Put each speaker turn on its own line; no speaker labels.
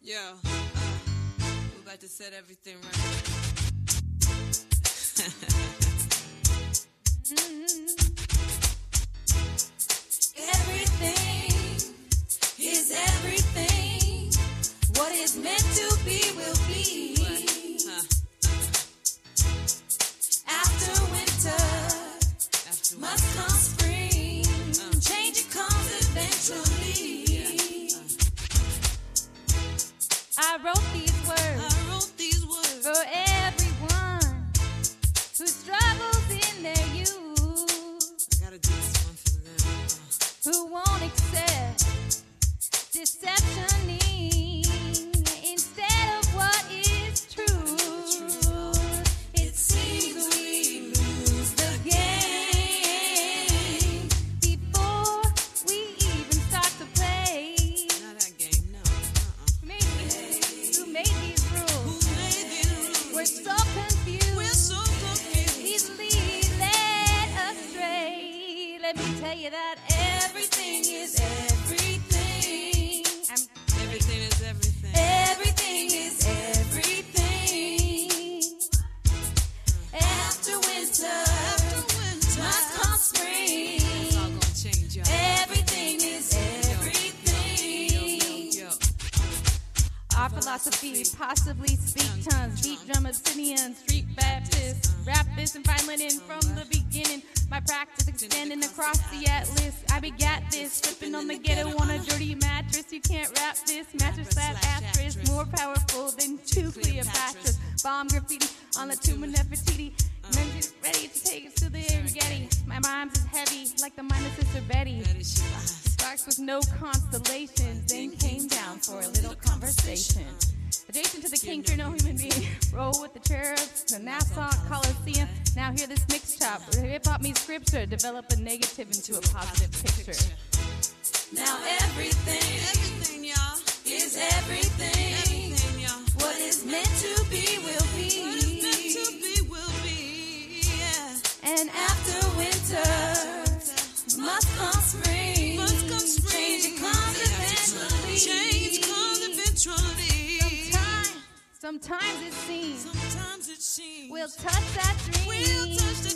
Yo, we're about to set everything right.
Everything is everything. What is meant to be will be. After winter, must come spring. Change it comes eventually.
I wrote these words for everyone who struggles in their youth.
I gotta do this one for them.
Who won't accept deceptioning instead of what is true. It seems we lose the game before we even start to play.
Not that game, no.
Who made these rules? We're so confused. Easily led astray. Let me tell you that everything is everything.
Everything is everything.
Everything is everything. After winter, must come spring.
It's all gonna change, y'all.
Everything is everything.
Yo.
Our philosophy, possibly speak tongues, beat drum obsidian, street Baptist, rap this and find linen from the beginning. My practice extending across the atlas. I begat this, slipping on the ghetto on a dirty mattress. You can't rap this, mattress that actress, more powerful than two Cleopatras. Bomb graffiti on the tomb of Nefertiti. Men just ready to take us to the Getty. My rhymes is heavy, like the mind of Sister Betty. Sparks with no constellations, then came down for a little conversation. Adjacent to the king, you're no human being. Roll with the cherubs, the Nassau Coliseum. Now hear this mix chop. Hip-hop meets scripture. Develop a negative into a positive picture.
Now everything,
y'all,
is everything.
everything, y'all.
What is meant to be will be.
What is meant to be will be, yeah.
And after winter, must come spring.
Must come spring.
Change comes eventually.
Change comes eventually.
Sometimes it seems
Sometimes it seems
we'll touch that dream.
we'll touch the